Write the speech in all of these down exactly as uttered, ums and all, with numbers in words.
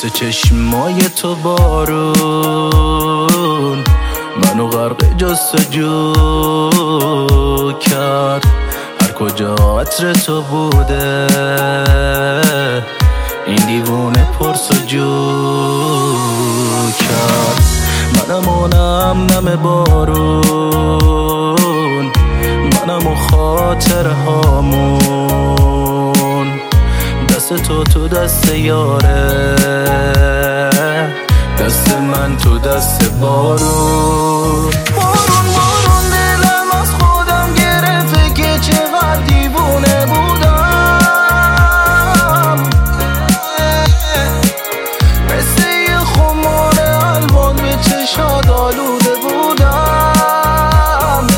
مثل چشمای تو بارون منو غرق جستجو کرد. هر کجا عطر تو بوده این دیوونه پرسجو کرد. منم اونم نم بارون، منم و خاطر هامون. دست تو تو دست یاره، دست من تو دست بارون. بارون بارون دلم از خودم گرفته که چقدر دیوونه بودم. مثل یه خمار الوان به چشات آلوده بودم.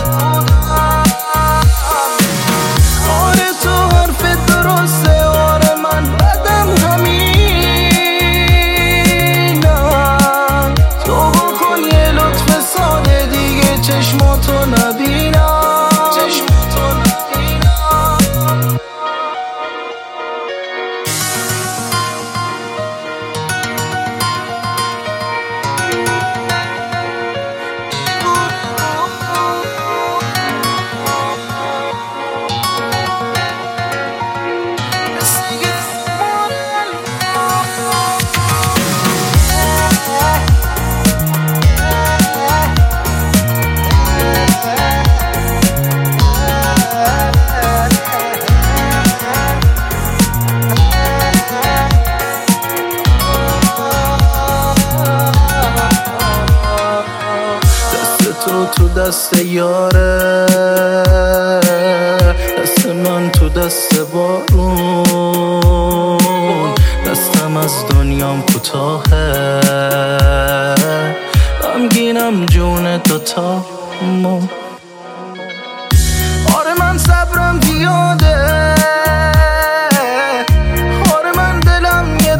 آره تو حرفت درسته، آره من بدم همینم. تو بکن یه لطف ساده دیگه چشماتو نبینم، چشماتو نبینم. تو تو دست یاره، دست من تو دست بارون. دستم از دنیام کوتاهه، غمگینم جون دوتا مون. آره من صبرم زیاده، آره من دلم یه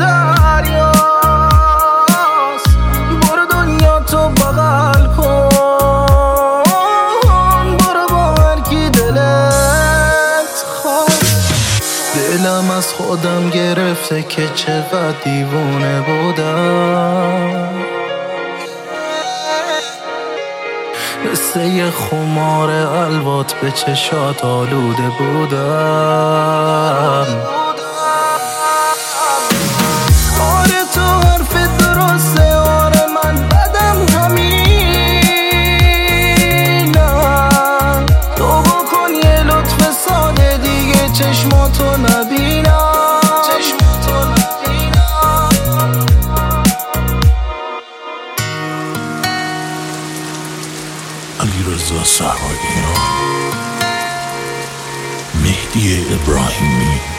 دریاست. برو دنیا تو بغل کن، دلم از خودم گرفته که چقدر دیوونه بودم. مثل یه خمار الوات به چشات آلوده بودم. آره تو حرفت درسته، آره من بدم همینم. تو بکن یه لطف ساده دیگه چشماتو نبینم، چشماتو نبینم. علیرضا صحراییان، مهدی ابراهیمی.